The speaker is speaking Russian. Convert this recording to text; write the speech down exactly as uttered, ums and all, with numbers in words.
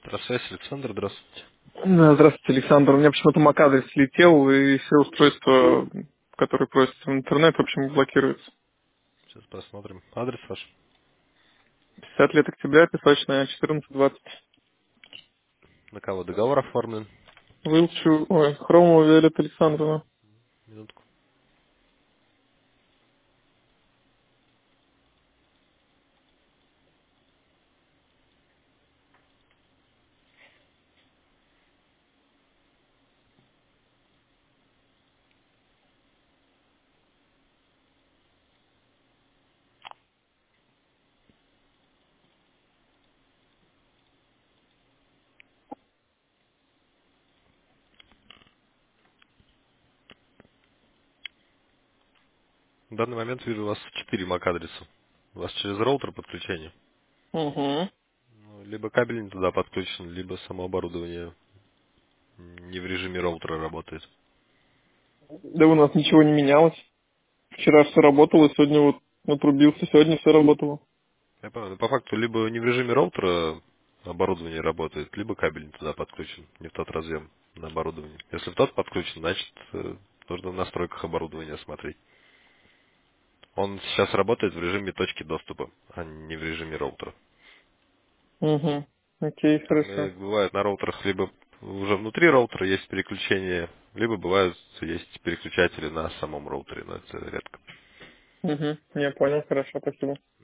Здравствуйте, Александр, здравствуйте. Да, здравствуйте, Александр. У меня почему-то MAC-адрес слетел, и все устройства, которые просятся в интернет, в общем, блокируются. Сейчас посмотрим. Адрес ваш. пятьдесят лет октября, песочная, четырнадцать двадцать. На кого договор оформлен? Вылчу, ой, Хромова Виолетта Александровна. Минутку. В данный момент вижу у вас четыре MAC-адреса. У вас через роутер подключение. Угу. Ну, либо кабель не туда подключен, либо само оборудование не в режиме роутера работает. Да у нас ничего не менялось. Вчера все работало, сегодня вот отрубился, сегодня все работало. Я понял. По факту, либо не в режиме роутера оборудование работает, либо кабель не туда подключен, не в тот разъем на оборудование. Если в тот подключен, значит, э, нужно в настройках оборудования смотреть. Он сейчас работает в режиме точки доступа, а не в режиме роутера. Угу. Окей, Там хорошо. э, бывает на роутерах либо уже внутри роутера есть переключение, либо бывают есть переключатели на самом роутере, но это редко. Угу. Я понял, хорошо, спасибо.